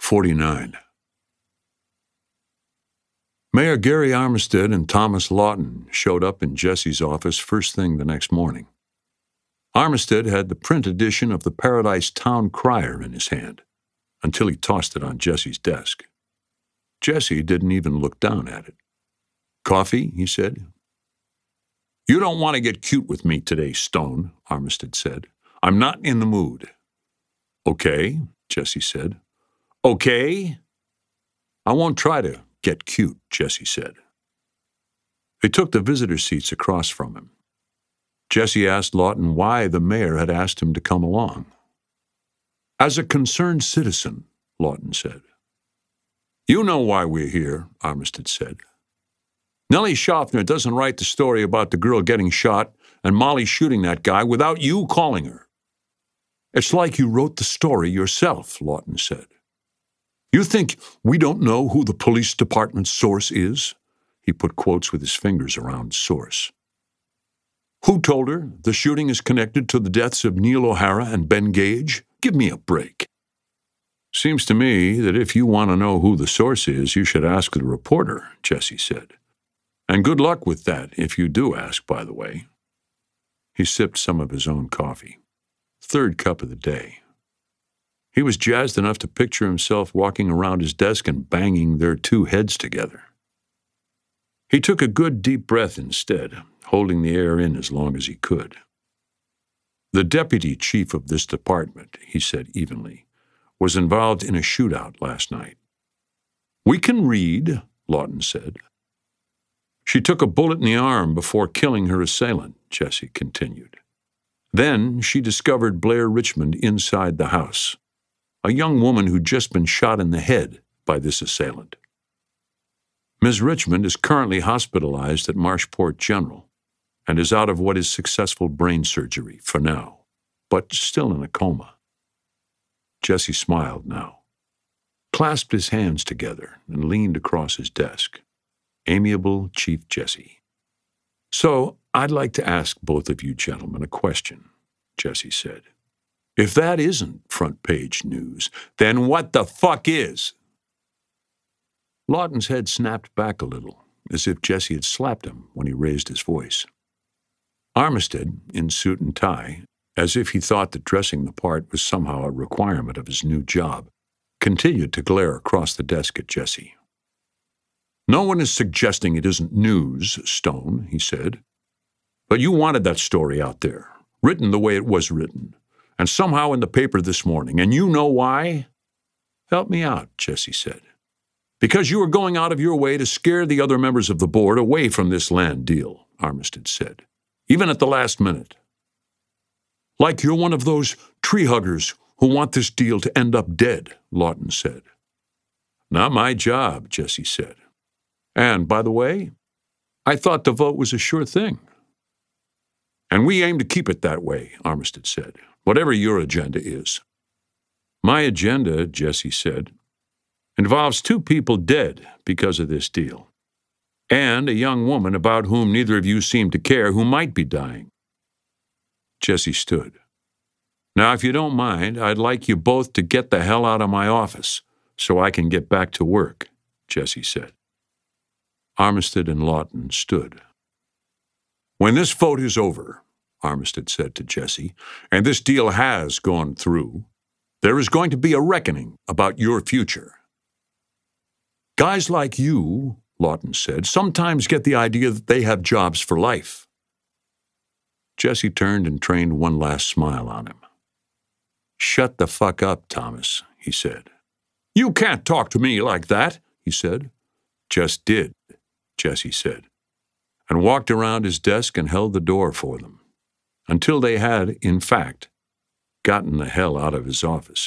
49. Mayor Gary Armistead and Thomas Lawton showed up in Jesse's office first thing the next morning. Armistead had the print edition of the Paradise Town Crier in his hand, until he tossed it on Jesse's desk. Jesse didn't even look down at it. "Coffee?" he said. "You don't want to get cute with me today, Stone," Armistead said. "I'm not in the mood." "Okay," Jesse said. "Okay?" "I won't try to get cute," Jesse said. They took the visitor seats across from him. Jesse asked Lawton why the mayor had asked him to come along. "As a concerned citizen," Lawton said. "You know why we're here," Armistead said. "Nellie Schaffner doesn't write the story about the girl getting shot and Molly shooting that guy without you calling her." "It's like you wrote the story yourself," Lawton said. "You think we don't know who the police department's source is?" He put quotes with his fingers around source. "Who told her the shooting is connected to the deaths of Neil O'Hara and Ben Gage? Give me a break." "Seems to me that if you want to know who the source is, you should ask the reporter," Jesse said. "And good luck with that if you do ask, by the way." He sipped some of his own coffee. Third cup of the day. He was jazzed enough to picture himself walking around his desk and banging their two heads together. He took a good deep breath instead, holding the air in as long as he could. "The deputy chief of this department," he said evenly, "was involved in a shootout last night." "We can read," Lawton said. "She took a bullet in the arm before killing her assailant," Jesse continued. "Then she discovered Blair Richmond inside the house, a young woman who'd just been shot in the head by this assailant. Ms. Richmond is currently hospitalized at Marshport General and is out of what is successful brain surgery for now, but still in a coma." Jesse smiled now, clasped his hands together, and leaned across his desk. Amiable Chief Jesse. "So I'd like to ask both of you gentlemen a question," Jesse said. "If that isn't front-page news, then what the fuck is?" Lawton's head snapped back a little, as if Jesse had slapped him when he raised his voice. Armistead, in suit and tie, as if he thought that dressing the part was somehow a requirement of his new job, continued to glare across the desk at Jesse. "No one is suggesting it isn't news, Stone," he said. "But you wanted that story out there, written the way it was written, and somehow in the paper this morning, and you know why?" "Help me out," Jesse said. "Because you were going out of your way to scare the other members of the board away from this land deal," Armistead said, "even at the last minute. Like you're one of those tree huggers who want this deal to end up dead," Lawton said. "Not my job," Jesse said. "And, by the way, I thought the vote was a sure thing." "And we aim to keep it that way," Armistead said, "whatever your agenda is." "My agenda," Jesse said, "involves 2 people dead because of this deal, and a young woman about whom neither of you seem to care who might be dying." Jesse stood. "Now, if you don't mind, I'd like you both to get the hell out of my office so I can get back to work," Jesse said. Armistead and Lawton stood. "When this vote is over," Armistead said to Jesse, "and this deal has gone through, there is going to be a reckoning about your future." "Guys like you," Lawton said, "sometimes get the idea that they have jobs for life." Jesse turned and trained one last smile on him. "Shut the fuck up, Thomas," he said. "You can't talk to me like that," he said. "Just did," Jesse said, and walked around his desk and held the door for them, until they had, in fact, gotten the hell out of his office.